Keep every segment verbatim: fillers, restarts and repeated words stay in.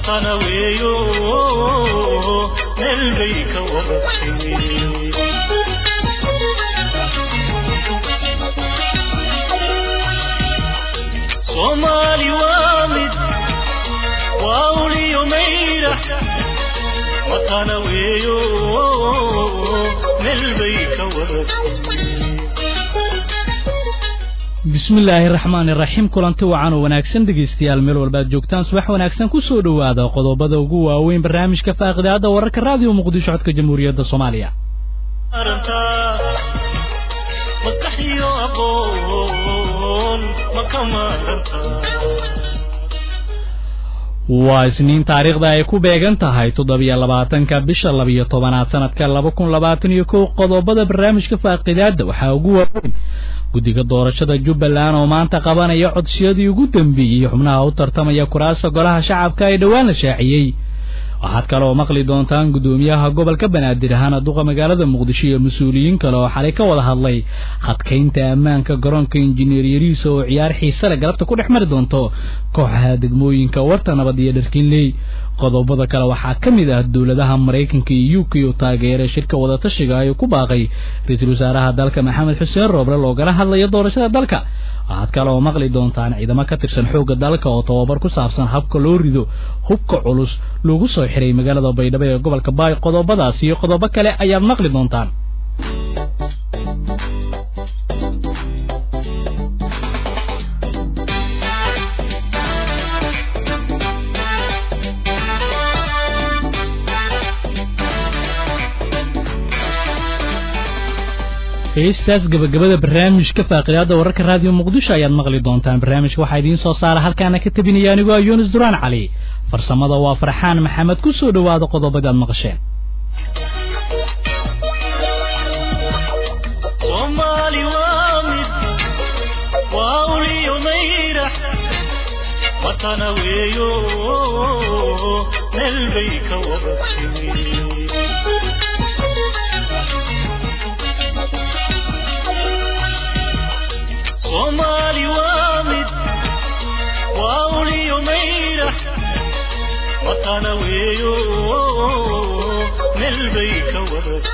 وطنويو نلبيك ورقتي صومالي وامد واولي يوميرح وطنويو نلبيك ورقتي بسم الله الرحمن الرحيم كلانتي وعان wanaagsan dhageystayaal meel walba joogtaan subax wanaagsan ku soo dhawaada qodobada ugu waaweyn barnaamijka faaqadaada wararka raadiyo muqdisho codka jamhuuriyadda Soomaaliya aranta maskaxiyo aqoon makamaranta waa isniin taariikhda ay ku beegan tahay toddoba iyo labaatanka bisha laba iyo tobanaad sanadka laba kun labaatan iyo kow qodobada barnaamijka faaqadaada waxa ugu waaweyn guddiga doorashada Jubbaland oo maanta qabanaya codsiyadii ugu dambeeyay xubnaha u tartamaya kuraasta golaha shacabka ee dhawaan la shaaciyay waxaad kale oo maqli doontaan gudoomiyaha gobolka Banaadir ahaan duqa magaalada Muqdisho iyo mas'uuliyiin kale oo xalay ka wada hadlay khadkeynta ammaanka garoonka injineer Yariso oo ciyaar xiiso leh galabta ku dhexmari doonto kooxaha degmooyinka warta nabad iyo dharkiinley qodobada kale waxaa kamid ah dawladaha Mareykanka iyo U K oo taageeray shirka wada tashiga ay ku baaqay ra'iisul wasaaraha dalka Maxamed Xuseen Roble oo gala hadlaya doorashada dalka waxaad kale oo maqli doontaan ciidamo ka tirsan xoogga dalka oo tababar ku saabsan habka loo rido hubka culus loogu soo xiray magaalada Baydhabo ee gobolka Baay qodobadaas iyo qodobo kale ayaad maqli doontaan heestaas gabagabada barnaamijka faaqadaada wararka raadiyo muqdisho ayaad maqli doontaan barnaamijka waxa idin soo saara halkaana ka tabinaya anigu Yunus Duraan Cali farsamada waa Farxaan Maxamed ku soo dhawaada qodobada aad maqasheen Soomaali waamid waawli yumayra watanawiyo nalbayka warqi صومالي وامد واولي يميرح وطنويو نلبيك ورقتي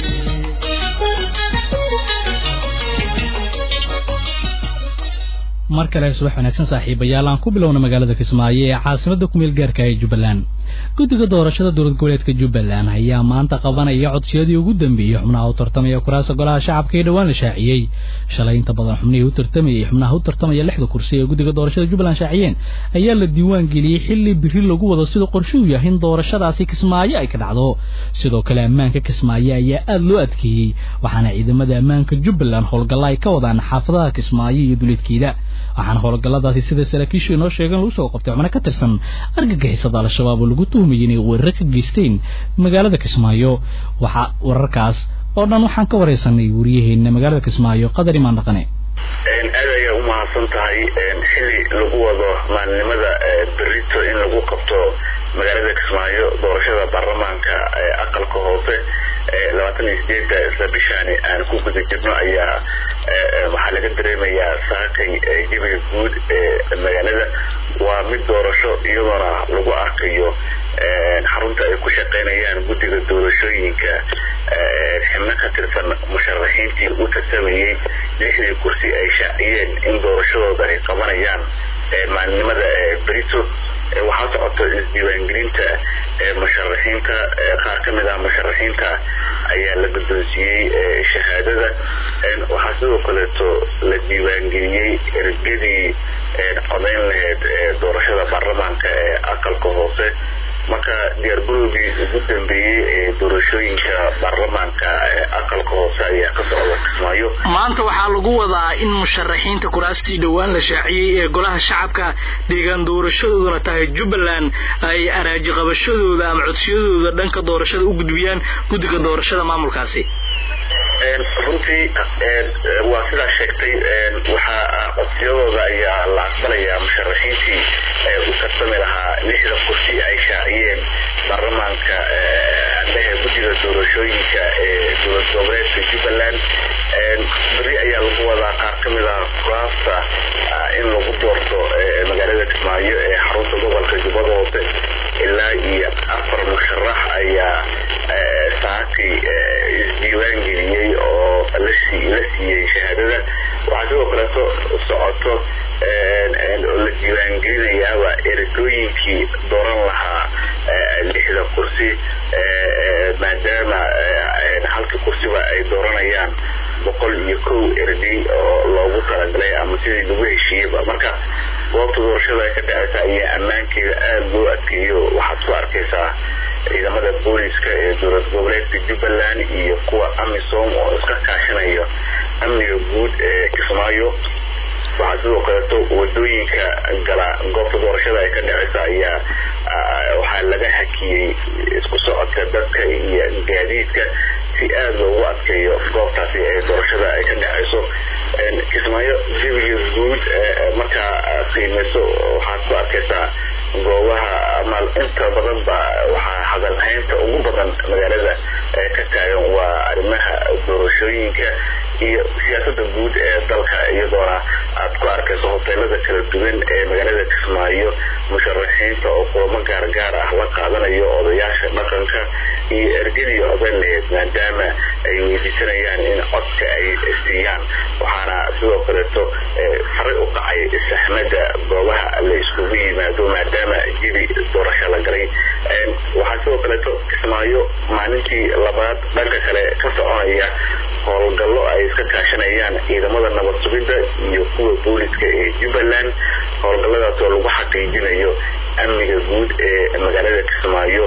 markale subax wanaagsan saaxiibayaal aan ku bilowna magaalada Kismaayo ee caasimadda ku meel gaarka ah Jubbaland guddiga doorashada dowlad goboleedka Jubbaland ayaa maanta qabanaya codsiyadii ugu dambeeyay xubnaha u tartamaya kuraasta golaha shacabka ee dhawaan la shaaciyay shalay inta badan xubnihii u tartamayay xubnaha u tartamaya lixda kursi ee guddiga doorashada Jubbaland shaaciyeen ayaa la diiwaan geliyay xilli biri lagu wado sida qorshuhu yahay in doorashadaasi Kismaayo ay ka dhacdo sidoo kale ammaanka Kismaayo ayaa aad loo adkeeyay waxaana ciidamada ammaanka Jubbaland howlgallada ay ka wadaan xaafadaha Kismaayo iyo duleedkeeda waxaan howlgalladaasi sida saraakiishu inoo sheegan lagu soo qabtay xubno ka tirsan argagixisada al-shabaab oo lagu tuhmay inay weerar ka geysteen magaalada Kismaayo waxa wararkaas oo dhan waxaan ka wareysanay wariyaheena magaalada Kismaayo qadar imaan dhaqane een aad ay u mahadsan tahay een xilli lagu wado maalinimada berrito in lagu qabto magaalada Kismaayo doorashada baarlamaanka ee aqalka hoose ee labaatan iyo sideed bishaani aan ku guda jirno ayaa waxa laga dareemayaa saakay jawiga guud ee magaalada waa mid doorasho iyadoo lagu arkayo xarunta ay ku shaqeynayaan guddiga doorashooyinka xubnaha ka tirsan musharaxiintii u tartamayay lixdii kursi ay shaaciyeen in doorashadooda ay qabanayaan maalinimada berrito waxaa socota isdiiwaangelinta musharaxiinta qaar ka mid ah musharaxiinta ayaa la guddoonsiiyey shahaadada waxaa sidoo kaleeto la diiwaangeliyey ergadii codayn lahayd doorashada baarlamaanka ee aqalka hoose marka diyaargarowgii ugu dambeeyay ee doorashooyinka baarlamaanka ee aqalka hoose ayaa ka socda Kismaayo maanta waxaa lagu wadaa in musharaxiinta kuraastii dhawaan la shaaciyay ee golaha shacabka deegaan doorashadooduna tahay Jubbaland ay araaji qabashadooda ama codsiyadooda dhanka doorashada u gudbiyaan guddiga doorashada maamulkaasi een runtii waa sida sheegtay waxa codsiyadooda ayaa la aqbalayaa musharaxiintii u tartami lahaa lixda kursi ay shaaciyeen baarlamaanka ee guddiga doorashooyinka ee dowlad goboleedka Jubbaland bari ayaa lagu wadaa qaar ka mid ah kuraasta in lagu doorto magaalada Kismaayo ee xarunta gobolka Jubbada Hoose la siiyey shahaadada waxaa sidoo kaleeto socoto oo la diiwaangelinayaaba ergooyinkii dooran lahaa lixda kursi maadaama halka kursiba ay dooranayaan boqol iyo kow ergey oo loogu talagalay ama sidii lagu heshiiyeyba marka goobta doorashada ka dhacaysa ayaa ammaankeeda aada loo adkeeyo waxaad ku arkaysaa ciidamada booliska ee dowlad goboleedka Jubbaland iyo kuwa amisom oo iska kaashanayo amniga guud ee Kismaayo waxaa sidoo kaleeto wadooyinka gala goobta doorashada ay ka dhacaysa ayaa waxaa laga hakiyey isku socodka dadka iyo gaadiidka si aad loogu adkeeyo goobtaasi ee doorashada ay ka dhacayso Kismaayo jawiga guud markaa qiimeyso waxaad ku arkaysaa goobaha amal inta badan ba waxaa hadal haynta ugu badan magaalada ka taagan waa arrimaha doorashooyinka iyo siyaasadda guud ee dalka iyadoona aad ku arkayso hoteelada kala duwan ee magaalada Kismaayo musharaxiinta oo kulamo gaargaar ah la qaadanayo odayaasha dhaqanka iyo ergadii odayaasha maadaama ay weydiisanayaan in codka ay siiyaan waxaana sidoo kaleeto faray u qacay saxmada goobaha la iskugu yimaado maadaama jibi doorasho la galay waxaa sidoo kaleeto Kismaayo maalintii labaad dhanka kale ka soconaya howlgallo ay iska kaashanayaan ciidamada nabad sugidda iyo kuwa booliska ee Jubbaland howlgalladaas oo lagu xaqiijinayo amniga guud ee magaalada Kismaayo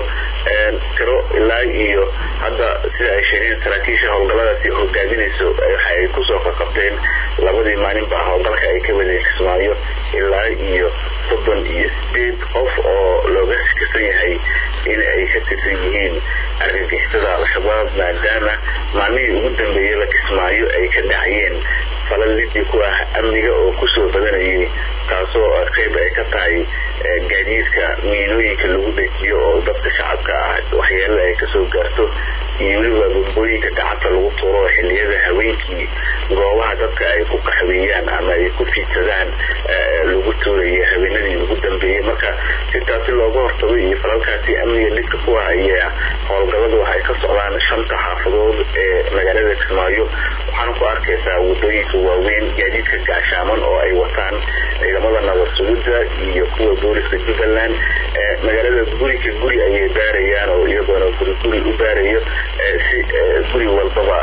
tiro ilaa iyo hadda sida ay sheegeen saraakiisha howlgalladaasi hogaaminayso waxay ku soo qabteen labadii maalin baa howlgalka ay ka wadeen Kismaayo ilaa iyo soddon iyo sideed qof oo looga shakisan yahay in ay ka tirsan yihiin argagixisada al-shabaab maadaama maalmihii ugu dambeeyay la Kismaayo ay ka dhacayeen falal lidii ku ah amniga oo kusoo badanayay taasoo qayb ay ka tahay gaadiidka miinooyinka lagu dejiyo oo dadka shacabka ah waxyeello ay kasoo gaarto iyo weliba bombooyinka gacanta lagu tuuro xilliyada haweenkii goobaha dadka ay ku qaxweeyaan ama ay ku fiidsadaan lagu tuurayo habeenadii ugu dambeeyay marka si taasi looga hortago iyo falalkaasi amniga lidka ku ah ayaa howlgalladu waxay ka socdaan shanta xaafadood ee magaalada Kismaayo waxaana ku arkaysaa wadooyinka waaweyn gaadiidka gaashaaman oo ay wataan ciidamada nabad sugidda iyo kuwa booliska Jubbaland magaalada guri ka guri ayay baarayaan oo iyagoona guri guri u baarayo si guri walbaba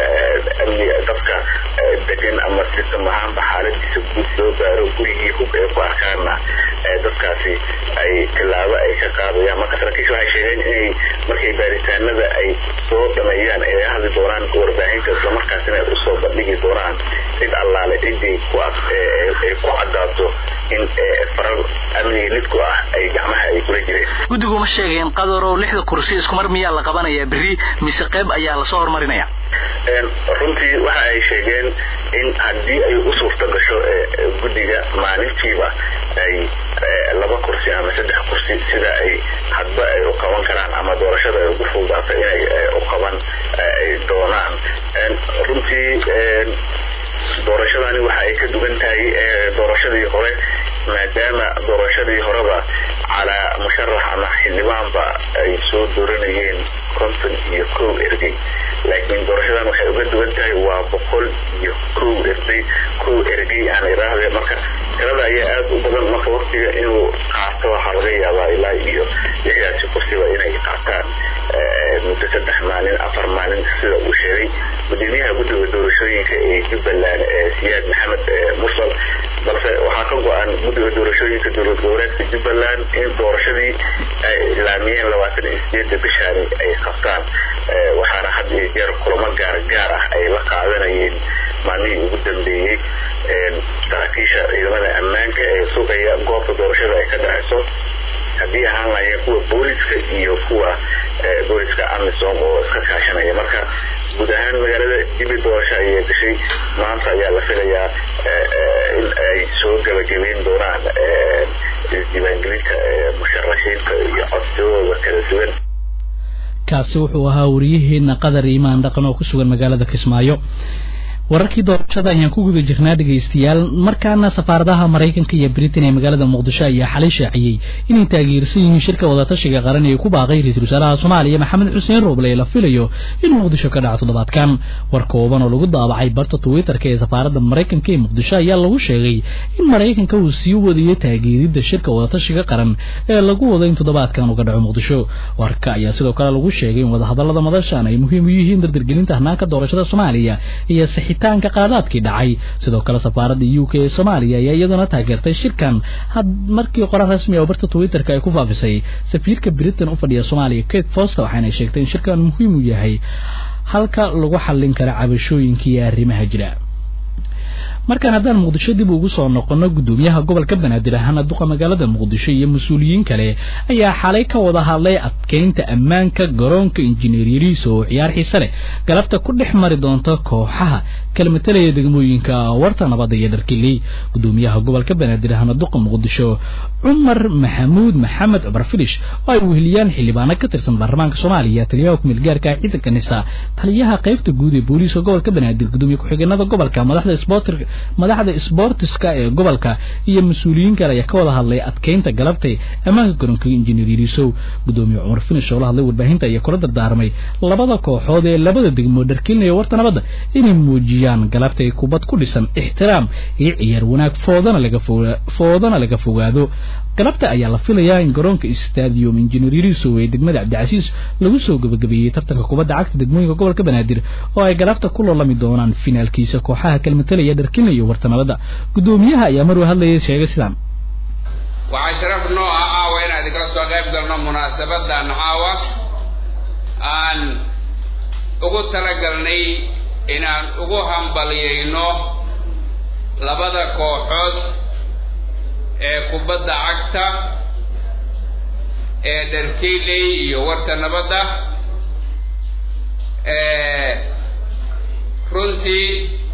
amniga dadka degan ama sistem ahaanba xaaladiisa guud loo baaro gurigii hub ee ku arkaana dadkaasi ay tilaabo ay ka qaadayaan marka saraakiisha waxay sheegeen inay markay baaritaanada ay soo dhameeyaan ay hadli doonaan warbaahinta isla markaasina u soo bandhigi doonaan cid allaale cidii ku ku cadaato in farar amniga lidku ah ay gacmaha ay kula jireen guddigu ma sheegeen qadaro lixda kursi isku mar miyaa la qabanaya biri mise qayb ayaa la soo hormarinaya runtii waxa ay sheegeen in haddii ay u suurta gasho guddiga maalintiiba ay laba kursi ama saddex kursi sida ay hadba ay u qaban karaan ama doorashada ay ugu fududaato inay u qaban ay doonaan runtii doorashadani waxa ay ka duwan tahay doorashadii hore maadaama doorashadii horeba calaa musharax ama xildhibaanba ay soo dooranayeen konton iyo kow ergey laakiin doorashadan waxay uga duwan tahay waa boqol iyo kow ergey kow ergey aan iraahday marka tirada ayaa aada u badan marka waqtiga inuu qaato waxaa laga yaabaa ilaa iyo lixdaasi kursiba inay qaataan muddo saddex maalin afar maalin sida uu sheegay gudoomiyaha guddiga doorashooyinka ee Jubbaland Siyaad Maxamed Mursal balse waxaa ka go-an guddiga doorashooyinka dowlad goboleedka Jubbaland in doorashadii ay ilaamiyeen labaatan iyo sideedda bishaani ay qabtaan waxaana had iyo jeer kulamo gaar gaar ah ay la qaadanayeen maalmihii ugu dambeeyey saraakiisha ciidamada ammaanka ee sugaya goobta doorashada ay ka dhacayso haddii ahaan lahaayeen kuwa booliska iyo kuwa booliska amisom oo iska kaashanaya marka guud ahaan magaalada jibi doorasho ayay gashay maanta ayaa la filayaa in ay soo gabagabeyn doonaan isdiiwaangelinta musharaxiinta iyo codsigooda kala duwan kaasi wuxuu ahaa wariyaheena qadar iimaan dhaqan oo ku sugan magaalada Kismaayo wararkii doorashada ayaan ku guda jirnaa dhageystayaal markaana safaaradaha Mareykanka iyo Britain ee magaalada Muqdisho ayaa xalay shaaciyay inay taageersan yihiin shirka wada tashiga qaran ee ku baaqay ra'iisul wasaaraha Soomaaliya Maxamed Xuseen Roble la filayo in Muqdisho ka dhacdo toddobaadkan war kooban oo lagu daabacay barta Twitter-ka ee safaarada Mareykanka ee Muqdisho ayaa lagu sheegay in Mareykanka uu sii wadayo taageeridda shirka wada tashiga qaran ee lagu wado in toddobaadkan uu ka dhaco Muqdisho warka ayaa sidoo kale lagu sheegay in wada hadallada madashan ay muhiim u yihiin dardargelinta hanaanka doorashada Soomaaliya iyo saxitaanka qaadaadkii dhacay sidoo kale safaarada U K ee Soomaaliya ayaa iyaduna taageertay shirkan had markii qoraal rasmi ah oo barta Twitter-ka ay ku faafisay safiirka Britain u fadhiya Soomaaliya Kate Foster waxayna sheegtay in shirkan muhiim u yahay halka lagu xallin karo cabashooyinka iyo arrimaha jira markaan haddaan Muqdisho dib ugu soo noqono gudoomiyaha gobolka Banaadir ahna duqa magaalada Muqdisho iyo mas'uuliyiin kale ayaa xalay ka wada hadlay adkeynta ammaanka garoonka injineeriyihiisa oo ciyaar xiiso leh galabta ku dhex mari doonta kooxaha kalmatalaya degmooyinka warta nabadda iyo dharkiley gudoomiyaha gobolka Banaadir ahna duqa Muqdisho Umar Maxamuud Maxamed Umar Filish oo ay weheliyaan xildhibaano ka tirsan baarlamaanka Soomaaliya taliyaha kumil gaarka ciidanka nisa taliyaha qaybta guud ee booliiska gobolka Banaadir gudoomiye ku-xigeenada gobolka madaxda isboortiga madaxda isboortiska ee gobolka iyo mas'uuliyiin kale ayaa ka wada hadlay adkeynta galabtay ammaanka garoonka injineeriyihiisa gudoomiye Umar Filish oo la hadlay warbaahinta iyo kula dardaarmay labada kooxood ee labada degmo dharkiley iyo warta nabadda inay muujiyaan galabtay kubad ku dhisan ixtiraam iyo ciyaar wanaag foodana laga foodana laga fogaado galabta ayaa la filayaa in garoonka Stadium Engineeriyihiisa ee degmada Cabdicasiis lagu soo gabagabeeyay tartanka kubadda cagta degmooyinka gobolka Banaadir oo ay galabta ku loolami doonaan finaalkiisa kooxaha kalmatalaya dharkiley iyo warta nabadda gudoomiyaha ayaa mar hadlayay sheegay sidaan waxaa sharaf noo ah caawa inaad kala soo qayb galno munaasabadan caawa aan ugu talagalnay inaan ugu hambaliyeyno labada kooxood ee kubadda cagta ee dharkiley iyo warta nabadda ee runtii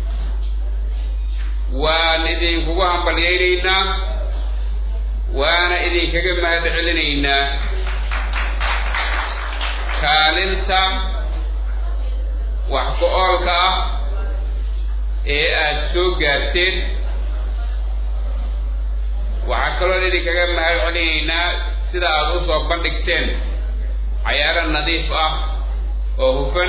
waan idinkugu hambalyeynaynaa waana idinkaga mahad celinaynaa kaalinta wax ku oolka ah ee aad soo gaarteen waxaa kaloo idinkaga mahad celinaynaa sida aad u soo bandhigteen cayaaro nadiif ah oo hufan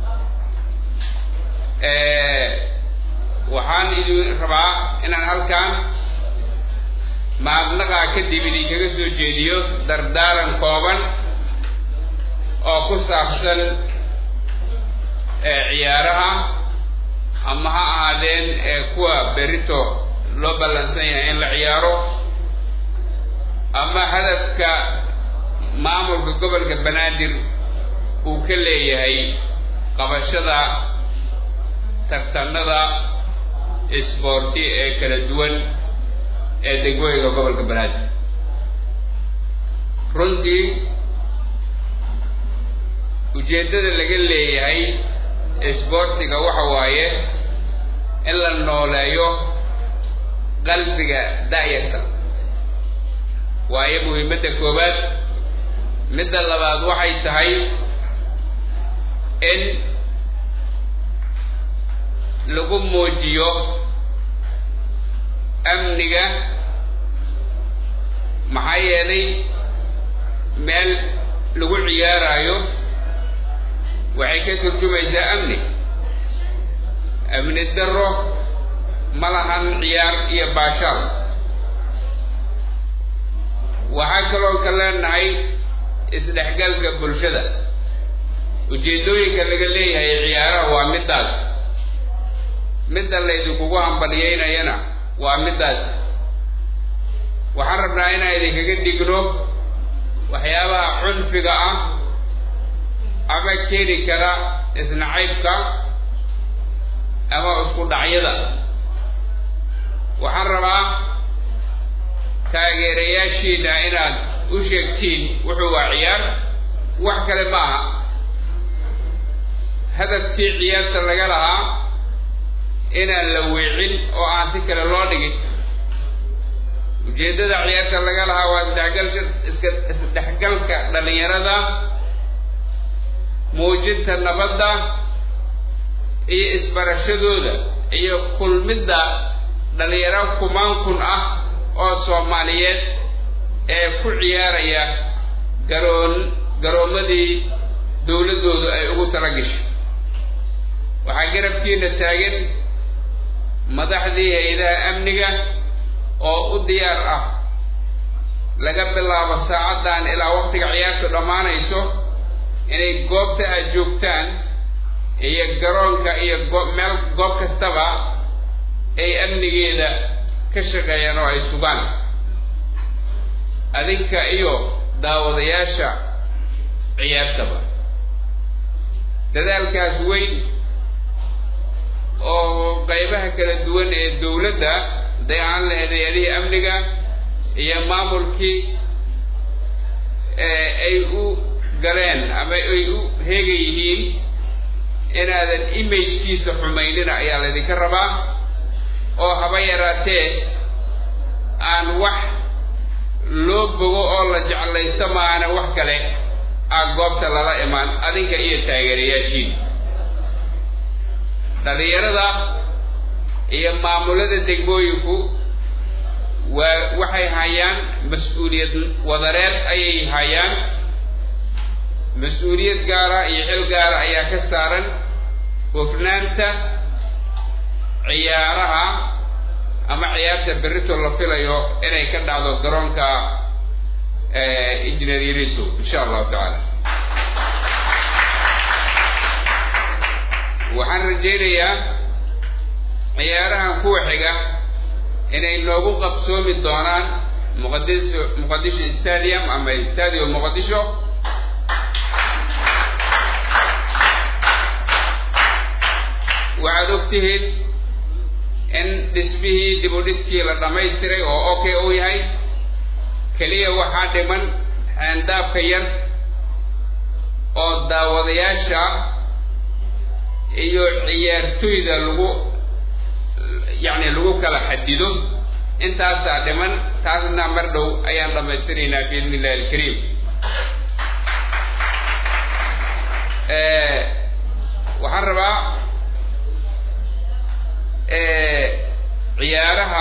waxaan idin rabaa inaan halkan mahadnaqaa kadib idinkaga soo jeediyo dardaaran kooban oo ku saabsan ciyaaraha ama ha ahaadeen kuwa berito loo ballansan yahay in la ciyaaro ama hadafka maamulka gobolka Banaadir uu ka leeyahay qabashada tartanada isboorti ee kala duwan ee degmooyinka gobolka Banaadir runtii ujeedada laga leeyahay isboortiga waxa waaye in la nooleeyo qalbiga da'yarta waaye muhiimadda koowaad midda labaad waxay tahay in lagu muujiyo amniga maxaa yeelay meel lagu ciyaarayo waxay ka turjumaysaa amni amni darro ma lahan ciyaar iyo baashaal waxaa kaloo ka leenahay isdhexgalka bulshada ujeedooyinka laga leeyahay ciyaaraha waa midaas midda laydinkugu hambalyeynayana waa midaas waxaan rabnaa inaan idinkaga digno waxyaabaha cunfiga ah ama keeni kara isnacaybka ama isku dhacyada waxaan rabaa taageerayaashiina inaad u sheegtiin wuxuu waa ciyaar wax kale ma aha hadafkii ciyaarta laga lahaa inaan la weecin oo aan si kale loo dhigin ujeeddada ciyaarta laga lahaa waa isdhexgalka iska isdhexgalka dhalinyarada muujinta nabadda iyo isbarashadooda iyo kulmidda dhalinyaro kumaan kun ah oo Soomaaliyeed ee ku ciyaaraya garoon garoomadii dawladoodu ay ugu talagashay waxaa garabkiina taagan madaxdii hay'adaha amniga oo u diyaar ah laga bilaabo saacadan ilaa waqtiga ciyaartu dhamaanayso inay goobta ay joogtaan iyo garoonka iyo meel goob kastaba ay amnigeeda ka shaqeeyaan oo ay sugaan adinka iyo daawadayaasha ciyaartaba dadaalkaas weyn oo qaybaha kala duwan ee dawladda dayaan leedahay amniga iyo maamulkii ee ay u galeen ama ay u heegayihiin inaadan image-kiisa xumaynina ayaa la idinka rabaa oo haba yaraatee aan wax loo bogo oo la jeclaysto maana wax kale aan goobta lala imaan adinka iyo taageerayaashiin dhalinyarada iyo maamulada degmooyinku waxay hayaan mas'uuliyad wadareed ayay hayaan mas'uuliyad gaara iyo xil gaara ayaa ka saaran hufnaanta ciyaaraha ama ciyaarta berrito la filayo inay ka dhacdo garoonka Engineer Yariso insha Allah ta'ala waxaan rajaynayaa ciyaarahan kuwa xiga inay noogu qabsoomi doonaan Muqdisho Muqdisho Stadium ama Stadium Muqdisho waxaad ogtihiin in dhismihii dib u dhiskii la dhamaystiray oo okay uu yahay kaliya waxaa dhiman xaandaabka yar oo daawadayaasha iyo ciyaartoyda lagu يعني lagu kala xadido intaas dhiman taasna mar dhow ayaan dhameystiraynaa biidnillah alkariim ee waxaan rabaa ee ciyaaraha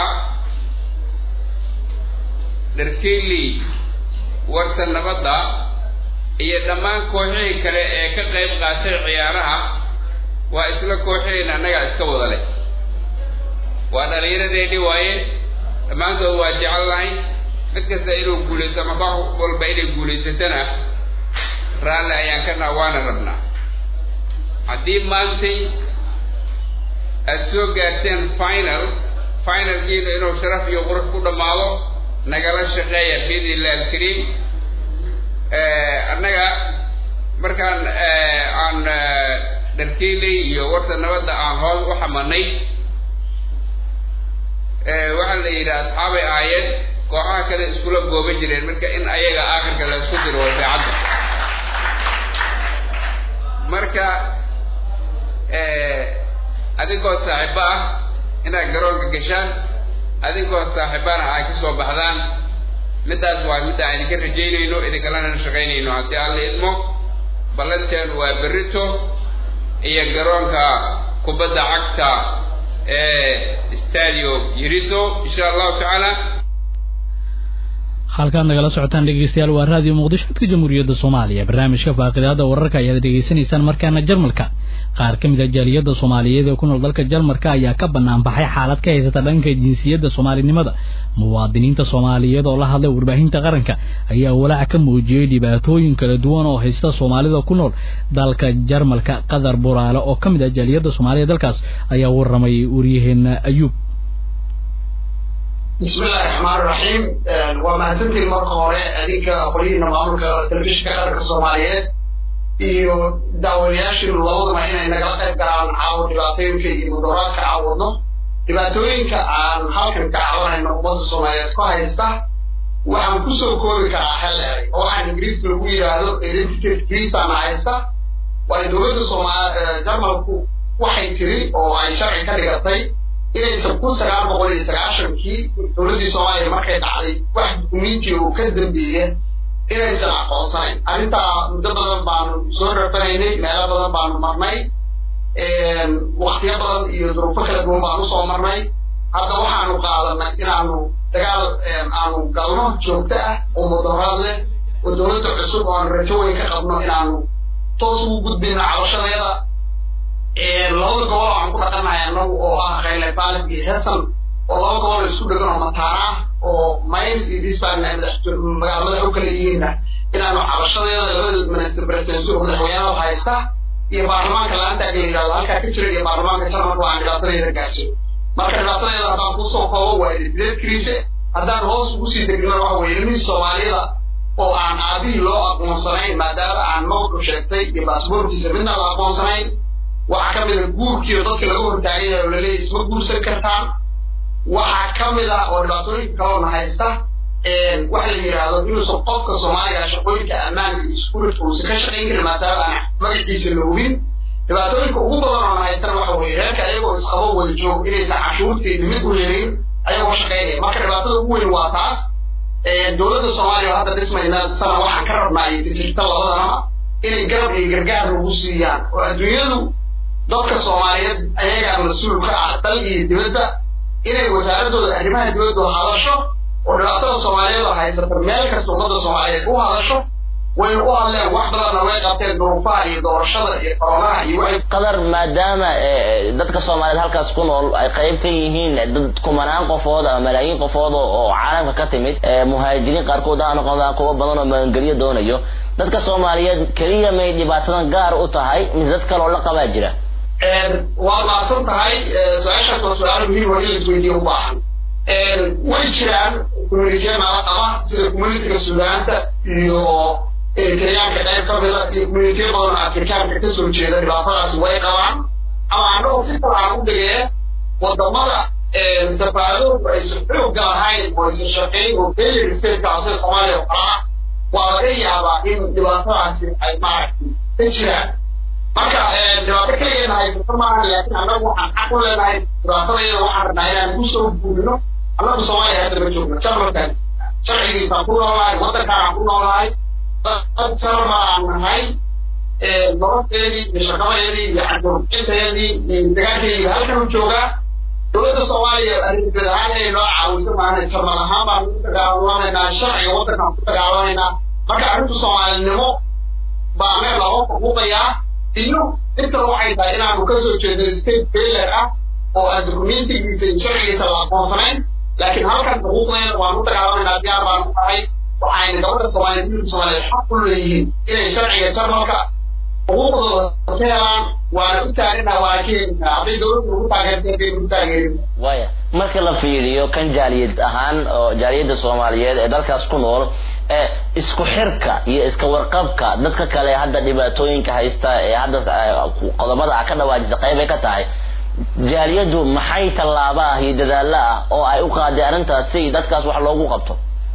dharkeeli warta nabadda iyo dhammaan kooxihii kale ee ka qayb qaatay ciyaaraha waa isla kooxihii anaga iska wada leh waa dhalinyaradeedii waaye dhammaantood waa jecel lahay mid kasta inuu guulaysto ama koox walba inay guulaysatana raalli ayaan ka nahay waana rabnaa haddii maantay aad soo gaarteen final finalkiina inuu sharaf iyo qurux ku dhammaado nagala shaqeeya biidnillah alkariim annaga markaan aan dharkeeley iyo warta nabadda aan hoos u xamanay waxaa la yidhi asxaabay aayeen kooxaha kale iskula gooba jireen marka in ayaga aakhirka la isku diro waa fiicanta marka adinkoo saaxiibo ah inaad garoonka gashaan adinkoo saaxiibana ay ka soo baxdaan midaas waa midda aan idinka rajaynayno idinkalana shaqaynayno haddii alla idmo ballanteen waa berrito iyo garoonka kubadda cagta Stadium Yariso insha Allah ta'ala halkaan nagala socotaan dhageystayaal waa raadiyo Muqdisho codka Jamhuuriyadda Soomaaliya barnaamijka faaqidaada wararka ayaad dhageysanaysaan markaana Jarmalka qaar ka mid ah jaaliyadda Soomaaliyeed ee ku nool dalka Jarmalka ayaa ka banaan baxay xaalad ka haysata dhanka jinsiyadda Soomaalinimada muwaadiniinta Soomaaliyeed oo la hadlay warbaahinta qaranka ayaa walaac ka muujiyay dhibaatooyin kala duwan oo haysta Soomaalida ku nool dalka Jarmalka qadar buraale oo ka mid ah jaaliyadda Soomaaliyeed dalkaas ayaa warramay wariyaheena Ayub بسم الله الرحمن الرحيم وما تنتهي المرة هذيك قليلنا معمولك تلفزيون كهرباء الصوماليات iyo daawayaashii labada ma inay naga qayb galaan caawin dhibaatooyinka iyo mudaraadka caawino dhibaatooyinka aan halkan ka caawinayno ummadda Soomaaliyeed ku haysta waxaan ku soo koobi karaa hal eray oo aan Ingiriis lagu yiraahdo identity visa ma haysta waa dowladda Soomaaliya Jarmalku waxay tiri oo ay sharci ka dhigatay inaysan ku sagaal boqol iyo sagaashankii dowladdii Soomaaliya markay dhacday wax dukumiinti oo ka dambeeyay inaysan aqoonsanayn arrintaa muddo badan baanu soo rafanaynay meelo badan baanu marnay waqtiyo badan iyo duruufo kala duwan baan usoo marnay hadda waxaanu qaadanay inaanu dagaal aanu galno joogto ah oo mudaharaad leh oo dowladda cusub oo aan rajo weyn ka qabno inaanu toos ugu gudbino cabashadayada labada gobol aan ku dhaqanahay annagu oo ah qayle baalid iyo heesan oo laba gobol isku dhegan oo mataana oo mayls iyo disbana magaalada u kala yihiinna inaanu cabashadayada labada minister president oo madaxweynaha haysta iyo baarlamaanka laanta la yiraahdo halkaa ka jira iyo baarlamaanka jarmalka aan dhibaatadayda gaarsiin marka dhibaatadayda haddaan kusoo koobo waa idindeed kiriise haddaan hoos ugu sii degno waxa weeye ilmihii soomaalida oo aan aabihii loo aqoonsanayn maadaama aan mawdu sheegtay iyo baasboorkiisa midna la aqoonsanayn waxaa ka mid a guurkiiyo dadka laga hortaagay oo laleeyahay isma guursan kartaan waxaa ka mid ah oo dhibaatooyinka kaloona haysta waxa la yidhaahdo inuusan qofka soomaaliga shaqooyinka ammaanka iyo iskuulka uusan ka shaqayn karin maadaama aan magaciisa la hubin dhibaatooyinka ugu badan oo haystana waxa weeye reerka ayagoo isqabo wada joog inaysan cashuurtii mid u helin ayagoo shaqaynaya marka dhibaatada ugu weyn waa taas dowladda soomaaliya hadda dhismayna sana waxaan ka rabnaa iyo jirta labadanaba inay garab iyo gargaar lagu siiyaan oo adduunyadu dadka soomaaliyeed ayagaa mas-uul ka ah dal iyo dibadda inay wasaaradooda arrimaha dibaddu hadasho oo dhibaatada soomaaliyeed oo haysata meel kasta ummadda soomaaliyeed u hadasho way u hadleen wax badanna way qabteen duruufaha iyo doorashada iyo koronaha iyo waxay qadar maadaama dadka soomaaliyeed halkaas ku nool ay qayb ka yihiin dad kumanaan qofood ama malaayiin qofood oo caalamka ka timid muhaajiriin qaarkood ha noqdaan kuwa badan oo magangelyo doonayo dadka soomaaliyeed keliya may dhibaatadan gaar u tahay mise dad kale oo la qabaa jira waa maadsan tahay su-aashaas waa su-aalo muhiim oo in la isweydiiyo u baahan way jiraan communitya nala qaba sida communitiga suudaanta iyo eritreyaanka qayb ka mida iyo communitiya badan oo afrikaanka ka soo jeeda dhibaatadaasi way qabaan ama annagoo si kale aan u dhigee wadamada safaadoodu aysan xoogga lahayn oo aysan shaqayn oo failure stateka sida soomaaliya oo kalaa waa laga yaabaa in dhibaatadaasi ay maaragtay ka jiraan marka dhibaato keligeena haysato maaha laakiin annagu waxaan xaq u leenahay dhibaatadayada waxaan rabnaa inaan kusoo guurino annagu soomaaliya hadda ma joogno jarmalkan sharcigiisaan ku noolahay waddankaan ku noolahay dad jarmal aan nahay nolosheedii iyo shaqadeedii iyo canshuurbixiinteedii iyo dagaalkeedii halkan u joogaa dowladda soomaaliya arrinteed ahaan inay noo caawiso maana jarmal ahaan baan ku dagaalamaynaa sharciga waddankaan ku dagaalamaynaa marka arrintu soomaalinimo baa meel looga xuquuqayaa iyo inta waxay tahay inaanu ka soo jeedo state failure ah oo aan documentigiisa iyo sharcigiisa la aqoonsanayn laakiin halkan xuquuqdeena waanu dagaalamaynaa diyaar baanu tahay waxayna gabadha soomaaliyeed wiilka soomaaliyeed xaq u leeyihiin inay sharciga jarmalka xuquuqdooda ka helaan waana u taaganaa waana ka helinaa hadday dowladda ugu taageertay hadday ugu taageerin waya marka la fiiriyo kan jaaliyad ahaan oo jaaliyadda soomaaliyeed ee dalkaas ku nool isku xirka iyo iska warqabka dadka kale hadda dhibaatooyinka haysta ee hadda qodobada ah ka dhawaajisa qayb ay ka tahay jaaliyadu maxay tallaabo ah iyo dadaalo ah oo ay u qaaday arrintaas si dadkaas wax loogu qabto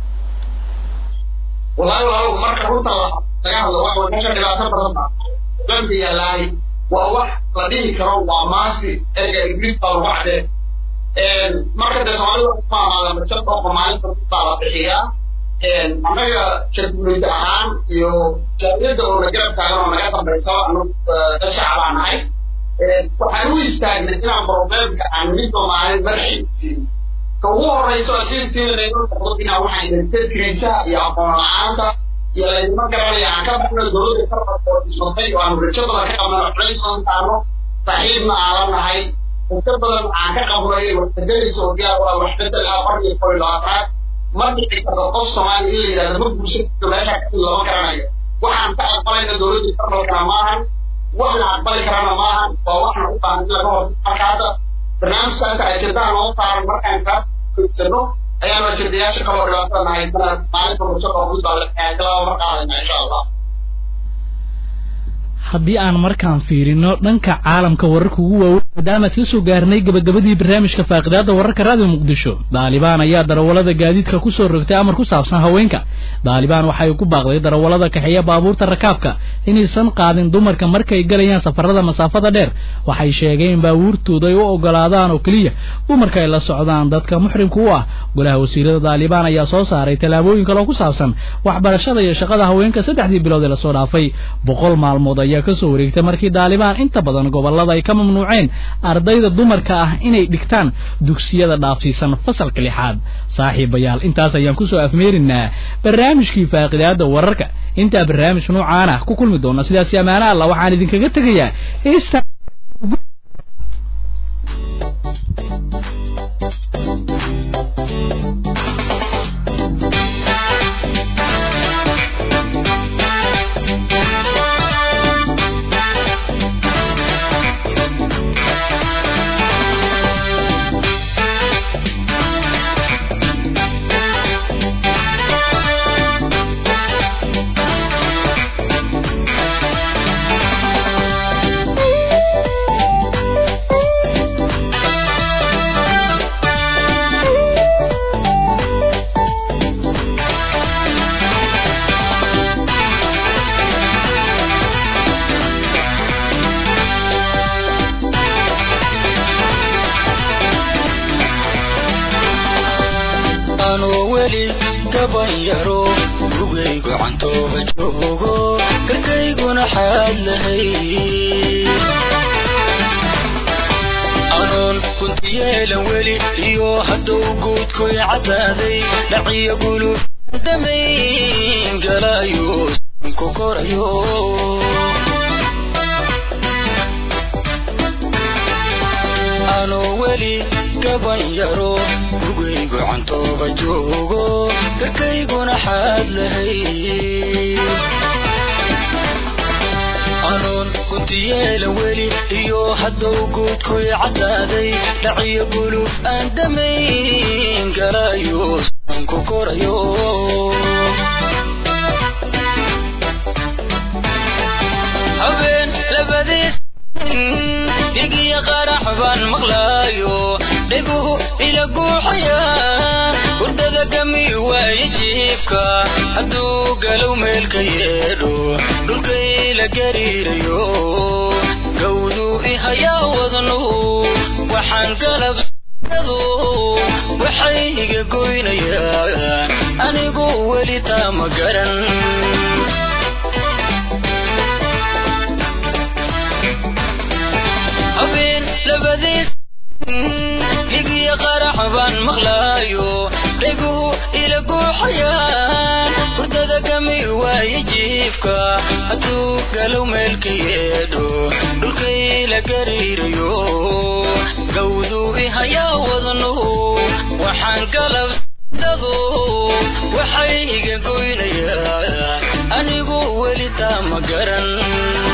wallahi waa marka runta laga hadlo wax way meesha dhibaato badan baa dhanka yaalaay waa wax la dhihi karo waa maasi erga ingiriis baa lagu cadee marka dee soomaalida ku maamaada majab oo maalinta baa la bixiyaa annaga shirguulid ahaan iyo jaaliyadda oo na garab taagan oo naga dambaysa anu dad shacbaa nahay waxaan u istaagnay inaan problemka aan midba maalin madaxiisiin ka ugu horreyso adkiisiinayno noqdo inaan waxaan identiteedkiisa iyo aqoon la-aanta iyo laydima garanaya aan ka baxno dowladda sarfadka oo dhismatay oo aanu rajo badan ka qabno culays badan taano saaxiibna aanla nahay rajo badan aan ka qabno inay waxbedelayso oo diyaar waa waxbedel ah qarniga kor iyo labaatanaad ma dhici karto qof soomaali in la yidhahdo ma guursan karto meesha kasi lama garanayo waxaan ka aqbalayna dowladda sarfalkana maahan waxna aqbali karana maahan waa waxna u baahan in laga hor marka hadda barnaamijkaas ajendaha noo saaran markaan kaa fiirsano ayaanu ajendayaasha kaloo dhibaatada nahaysana maalinta bulshada oo guud baa laba mar qaadayna insha allah haddii aan markaan fiirino dhanka caalamka wararka ugu waaweyn maadaama isla soo gaarnay gabagabadii barnaamijka faaqidaada wararka raadiyo muqdisho daalibaan ayaa darawallada gaadiidka ku soo rogtay amar ku saabsan haweenka daalibaan waxay ku baaqday darawallada kaxeeya baabuurta rakaabka inaysan qaadin dumarka markay galayaan safarada masaafada dheer waxay sheegeen in baabuurtooda ay u ogolaadaan oo keliya dumarka ay la socdaan dadka muxrimka u ah golaha wasiirada daalibaan ayaa soo saaray tallaabooyin kale oo ku saabsan waxbarashada iyo shaqada haweenka saddexdii bilood ee lasoo dhaafay boqol maalmood ayaa ka soo wareegtay markii Daalibaan inta badan gobolada ay ka mamnuuceen ardayda dumarka ah inay dhigtaan dugsiyada dhaafsiisan fasalka lixaad saaxiibayaal intaas ayaan ku soo afmeerinaa barnaamijkii faaqidaada wararka inta barnaamij noocaan ah ku kulmi doona sidaas amaana Allah waxaan idinkaga tagayaa heesta waxay iga goynaya anigu weli taa ma garan